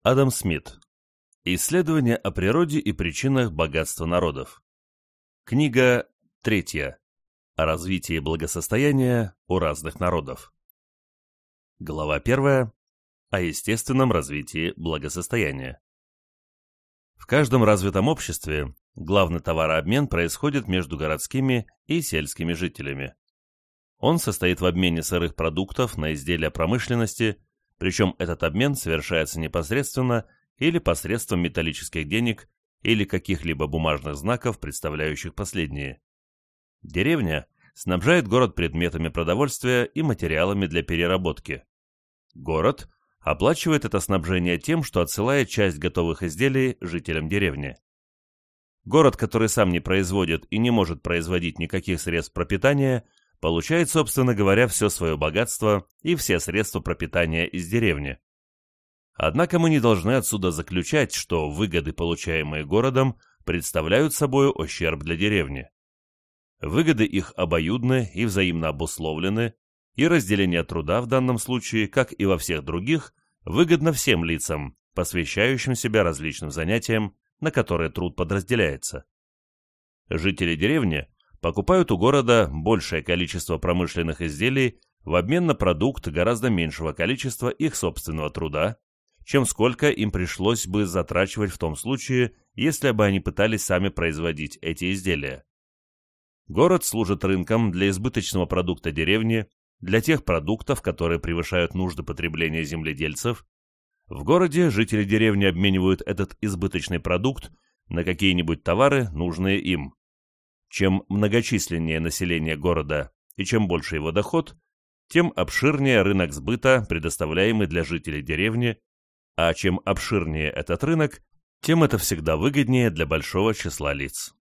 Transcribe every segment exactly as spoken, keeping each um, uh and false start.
Адам Смит. Исследования о природе и причинах богатства народов. Книга третья. О развитии благосостояния у разных народов. Глава первая. О естественном развитии благосостояния. В каждом развитом обществе главный товарообмен происходит между городскими и сельскими жителями. Он состоит в обмене сырых продуктов на изделия промышленности, причем этот обмен совершается непосредственно или посредством металлических денег или каких-либо бумажных знаков, представляющих последние. Деревня снабжает город предметами продовольствия и материалами для переработки. Город оплачивает это снабжение тем, что отсылает часть готовых изделий жителям деревни. Город, который сам не производит и не может производить никаких средств пропитания, получает, собственно говоря, все свое богатство и все средства пропитания из деревни. Однако мы не должны отсюда заключать, что выгоды, получаемые городом, представляют собой ущерб для деревни. Выгоды их обоюдны и взаимно обусловлены, и разделение труда в данном случае, как и во всех других, выгодно всем лицам, посвящающим себя различным занятиям, на которые труд подразделяется. Жители деревни покупают у города большее количество промышленных изделий в обмен на продукт гораздо меньшего количества их собственного труда, чем сколько им пришлось бы затрачивать в том случае, если бы они пытались сами производить эти изделия. Город служит рынком для избыточного продукта деревни, для тех продуктов, которые превышают нужды потребления земледельцев. В городе жители деревни обменивают этот избыточный продукт на какие-нибудь товары, нужные им. Чем многочисленнее население города и чем больше его доход, тем обширнее рынок сбыта, предоставляемый для жителей деревни, а чем обширнее этот рынок, тем это всегда выгоднее для большого числа лиц.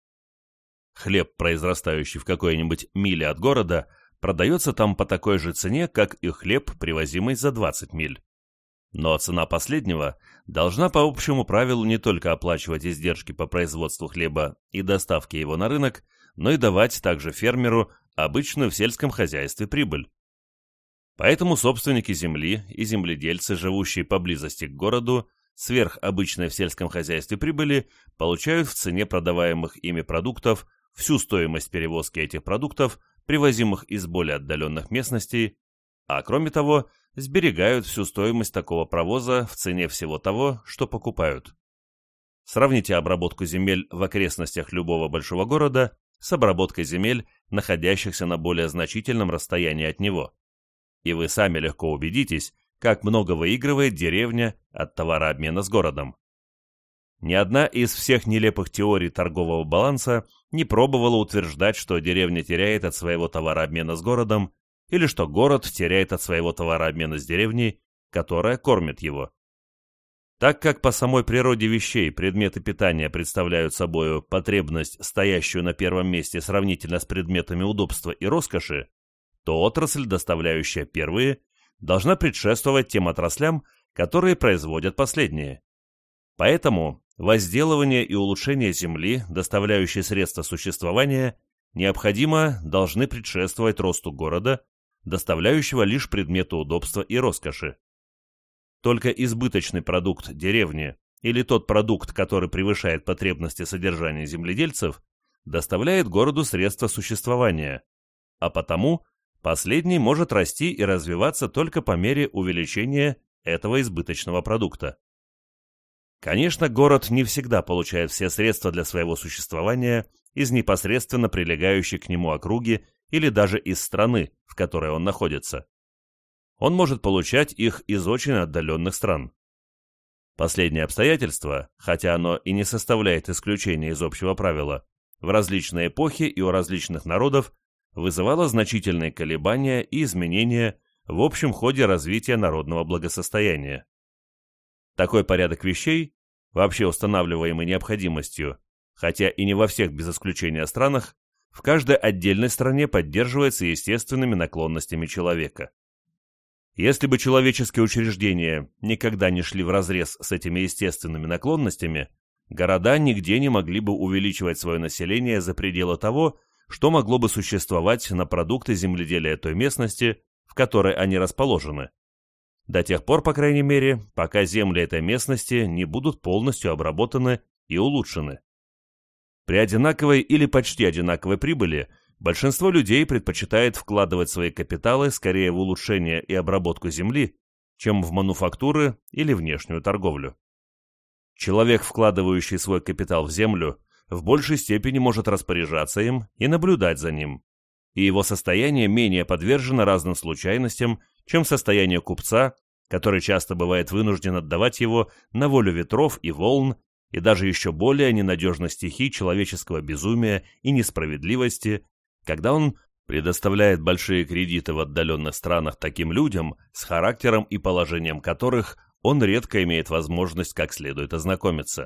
Хлеб, произрастающий в какой-нибудь миле от города, продается там по такой же цене, как и хлеб, привозимый за двадцать миль. Но цена последнего должна по общему правилу не только оплачивать издержки по производству хлеба и доставке его на рынок, но и давать также фермеру обычную в сельском хозяйстве прибыль. Поэтому собственники земли и земледельцы, живущие поблизости к городу, сверх обычной в сельском хозяйстве прибыли, получают в цене продаваемых ими продуктов всю стоимость перевозки этих продуктов, привозимых из более отдаленных местностей, а кроме того, сберегают всю стоимость такого провоза в цене всего того, что покупают. Сравните обработку земель в окрестностях любого большого города с обработкой земель, находящихся на более значительном расстоянии от него. И вы сами легко убедитесь, как много выигрывает деревня от товарообмена с городом. Ни одна из всех нелепых теорий торгового баланса не пробовала утверждать, что деревня теряет от своего товарообмена с городом, или что город теряет от своего товарообмена с деревней, которая кормит его. Так как по самой природе вещей предметы питания представляют собою потребность, стоящую на первом месте сравнительно с предметами удобства и роскоши, то отрасль, доставляющая первые, должна предшествовать тем отраслям, которые производят последние. Поэтому возделывание и улучшение земли, доставляющие средства существования, необходимо должны предшествовать росту города, доставляющего лишь предметы удобства и роскоши. Только избыточный продукт деревни или тот продукт, который превышает потребности содержания земледельцев, доставляет городу средства существования, а потому последний может расти и развиваться только по мере увеличения этого избыточного продукта. Конечно, город не всегда получает все средства для своего существования из непосредственно прилегающей к нему округи или даже из страны, в которой он находится. Он может получать их из очень отдаленных стран. Последнее обстоятельство, хотя оно и не составляет исключения из общего правила, в различные эпохи и у различных народов вызывало значительные колебания и изменения в общем ходе развития народного благосостояния. Такой порядок вещей, вообще устанавливаемый необходимостью, хотя и не во всех без исключения странах, в каждой отдельной стране поддерживается естественными наклонностями человека. Если бы человеческие учреждения никогда не шли вразрез с этими естественными наклонностями, города нигде не могли бы увеличивать свое население за пределы того, что могло бы существовать на продукты земледелия той местности, в которой они расположены. до тех пор, по крайней мере, пока земли этой местности не будут полностью обработаны и улучшены. При одинаковой или почти одинаковой прибыли большинство людей предпочитает вкладывать свои капиталы скорее в улучшение и обработку земли, чем в мануфактуры или внешнюю торговлю. Человек, вкладывающий свой капитал в землю, в большей степени может распоряжаться им и наблюдать за ним, и его состояние менее подвержено разным случайностям, чем состояние купца, который часто бывает вынужден отдавать его на волю ветров и волн, и даже еще более ненадежных стихий человеческого безумия и несправедливости, когда он предоставляет большие кредиты в отдаленных странах таким людям, с характером и положением которых он редко имеет возможность как следует ознакомиться.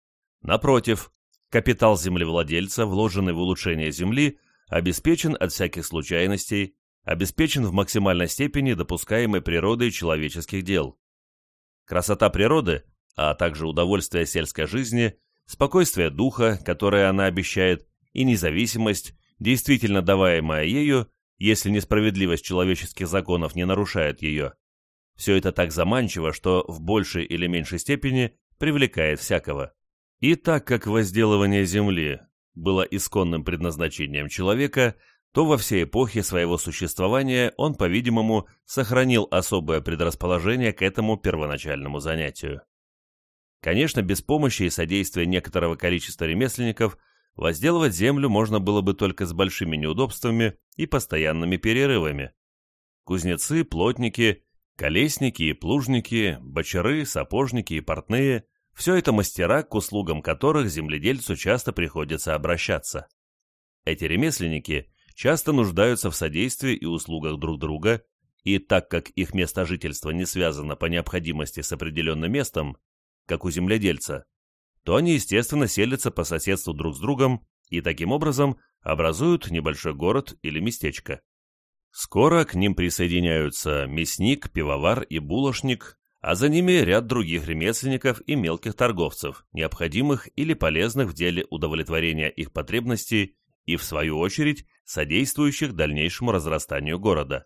Напротив, капитал землевладельца, вложенный в улучшение земли, обеспечен от всяких случайностей, обеспечен в максимальной степени допускаемой природой человеческих дел. Красота природы, а также удовольствие сельской жизни, спокойствие духа, которое она обещает, и независимость, действительно даваемая ею, если несправедливость человеческих законов не нарушает ее, все это так заманчиво, что в большей или меньшей степени привлекает всякого. И так как возделывание земли было исконным предназначением человека, то во все эпохи своего существования он, по-видимому, сохранил особое предрасположение к этому первоначальному занятию. Конечно, без помощи и содействия некоторого количества ремесленников возделывать землю можно было бы только с большими неудобствами и постоянными перерывами. Кузнецы, плотники, колесники и плужники, бочары, сапожники и портные – все это мастера, к услугам которых земледельцу часто приходится обращаться. Эти ремесленники часто нуждаются в содействии и услугах друг друга, и так как их место жительства не связано по необходимости с определенным местом, как у земледельца, то они, естественно, селятся по соседству друг с другом и таким образом образуют небольшой город или местечко. Скоро к ним присоединяются мясник, пивовар и булочник, а за ними ряд других ремесленников и мелких торговцев, необходимых или полезных в деле удовлетворения их потребностей и, в свою очередь, содействующих дальнейшему разрастанию города.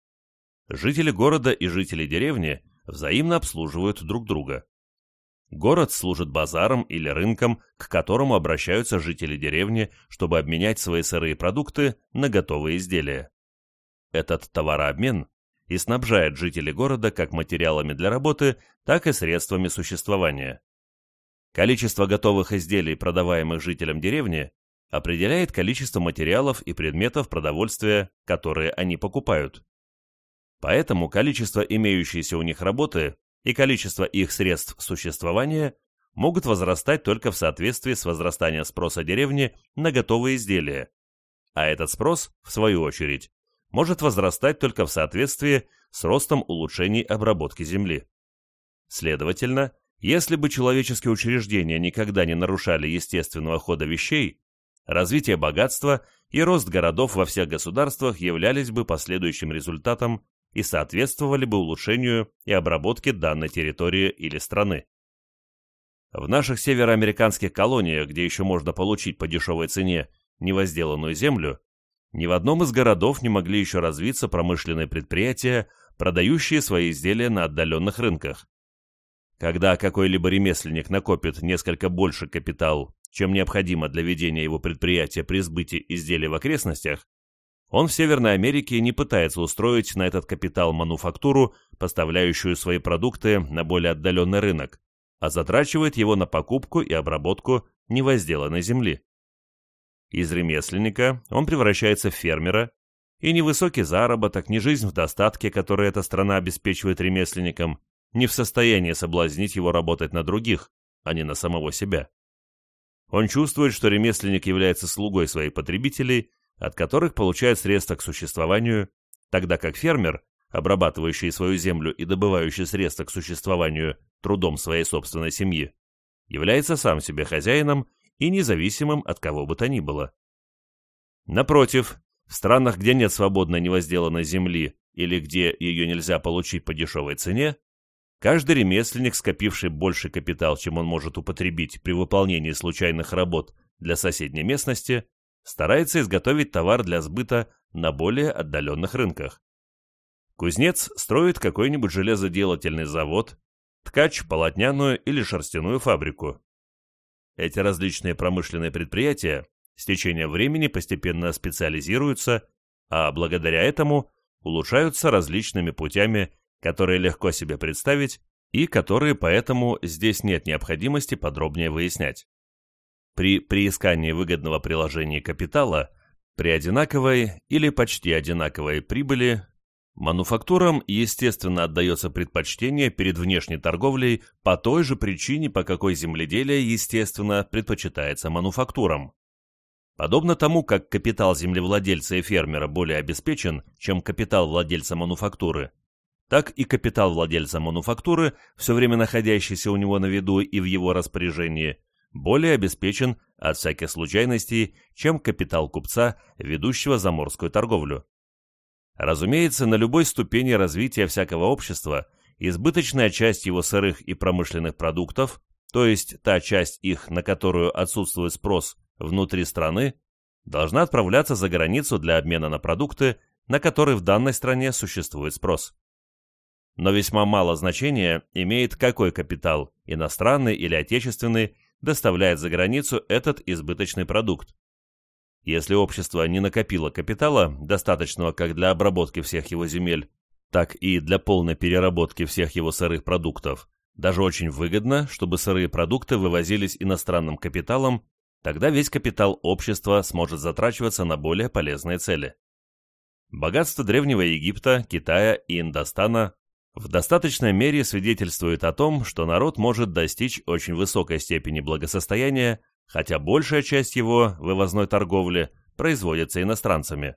Жители города и жители деревни взаимно обслуживают друг друга. Город служит базаром или рынком, к которому обращаются жители деревни, чтобы обменять свои сырые продукты на готовые изделия. Этот товарообмен и снабжает жителей города как материалами для работы, так и средствами существования. Количество готовых изделий, продаваемых жителям деревни, определяет количество материалов и предметов продовольствия, которые они покупают. Поэтому количество имеющейся у них работы и количество их средств существования могут возрастать только в соответствии с возрастанием спроса деревни на готовые изделия, а этот спрос, в свою очередь, может возрастать только в соответствии с ростом улучшений обработки земли. Следовательно, если бы человеческие учреждения никогда не нарушали естественного хода вещей, развитие богатства и рост городов во всех государствах являлись бы последующим результатом и соответствовали бы улучшению и обработке данной территории или страны. В наших североамериканских колониях, где еще можно получить по дешевой цене невозделанную землю, ни в одном из городов не могли еще развиться промышленные предприятия, продающие свои изделия на отдаленных рынках. Когда какой-либо ремесленник накопит несколько больше капитал, чем необходимо для ведения его предприятия при сбытии изделий в окрестностях, он в Северной Америке не пытается устроить на этот капитал мануфактуру, поставляющую свои продукты на более отдаленный рынок, а затрачивает его на покупку и обработку невозделанной земли. Из ремесленника он превращается в фермера, и ни высокий заработок, ни жизнь в достатке, который эта страна обеспечивает ремесленникам, не в состоянии соблазнить его работать на других, а не на самого себя. Он чувствует, что ремесленник является слугой своих потребителей, от которых получает средства к существованию, тогда как фермер, обрабатывающий свою землю и добывающий средства к существованию трудом своей собственной семьи, является сам себе хозяином и независимым от кого бы то ни было. Напротив, в странах, где нет свободной невозделанной земли или где ее нельзя получить по дешевой цене, каждый ремесленник, скопивший больше капитал, чем он может употребить при выполнении случайных работ для соседней местности, старается изготовить товар для сбыта на более отдаленных рынках. Кузнец строит какой-нибудь железоделательный завод, ткач – полотняную или шерстяную фабрику. Эти различные промышленные предприятия с течением времени постепенно специализируются, а благодаря этому улучшаются различными путями, которые легко себе представить и которые поэтому здесь нет необходимости подробнее выяснять. При приискании выгодного приложения капитала, при одинаковой или почти одинаковой прибыли, мануфактурам, естественно, отдается предпочтение перед внешней торговлей по той же причине, по какой земледелие, естественно, предпочитается мануфактурам. Подобно тому, как капитал землевладельца и фермера более обеспечен, чем капитал владельца мануфактуры, так и капитал владельца мануфактуры, все время находящийся у него на виду и в его распоряжении, более обеспечен от всяких случайностей, чем капитал купца, ведущего заморскую торговлю. Разумеется, на любой ступени развития всякого общества избыточная часть его сырых и промышленных продуктов, то есть та часть их, на которую отсутствует спрос внутри страны, должна отправляться за границу для обмена на продукты, на которые в данной стране существует спрос. Но весьма мало значения имеет, какой капитал, иностранный или отечественный, доставляет за границу этот избыточный продукт. Если общество не накопило капитала, достаточного как для обработки всех его земель, так и для полной переработки всех его сырых продуктов, даже очень выгодно, чтобы сырые продукты вывозились иностранным капиталом, тогда весь капитал общества сможет затрачиваться на более полезные цели. Богатство Древнего Египта, Китая и Индостана в достаточной мере свидетельствует о том, что народ может достичь очень высокой степени благосостояния, хотя большая часть его вывозной торговли производится иностранцами.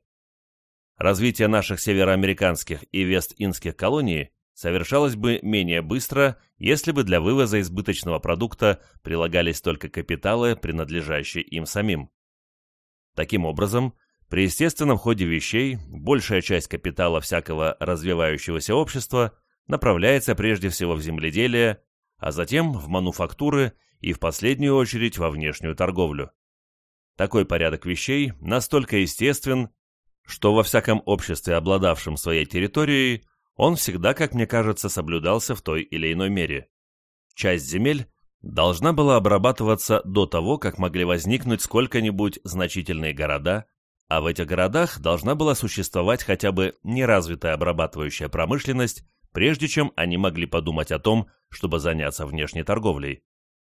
Развитие наших североамериканских и вест-индских колоний совершалось бы менее быстро, если бы для вывоза избыточного продукта прилагались только капиталы, принадлежащие им самим. Таким образом, при естественном ходе вещей большая часть капитала всякого развивающегося общества направляется прежде всего в земледелие, а затем в мануфактуры и в последнюю очередь во внешнюю торговлю. Такой порядок вещей настолько естествен, что во всяком обществе, обладавшем своей территорией, он всегда, как мне кажется, соблюдался в той или иной мере. Часть земель должна была обрабатываться до того, как могли возникнуть сколько-нибудь значительные города, а в этих городах должна была существовать хотя бы неразвитая обрабатывающая промышленность, прежде чем они могли подумать о том, чтобы заняться внешней торговлей.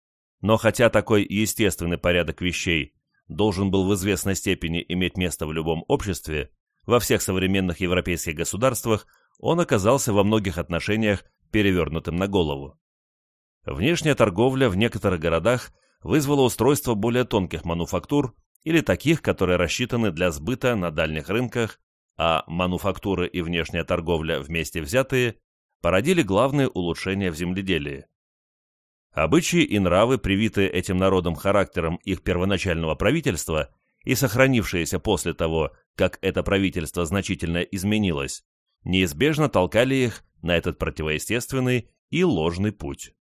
Но хотя такой естественный порядок вещей должен был в известной степени иметь место в любом обществе, во всех современных европейских государствах он оказался во многих отношениях перевернутым на голову. Внешняя торговля в некоторых городах вызвала устройство более тонких мануфактур или таких, которые рассчитаны для сбыта на дальних рынках, а мануфактуры и внешняя торговля вместе взятые породили главные улучшения в земледелии. Обычаи и нравы, привитые этим народом характером их первоначального правительства и сохранившиеся после того, как это правительство значительно изменилось, неизбежно толкали их на этот противоестественный и ложный путь.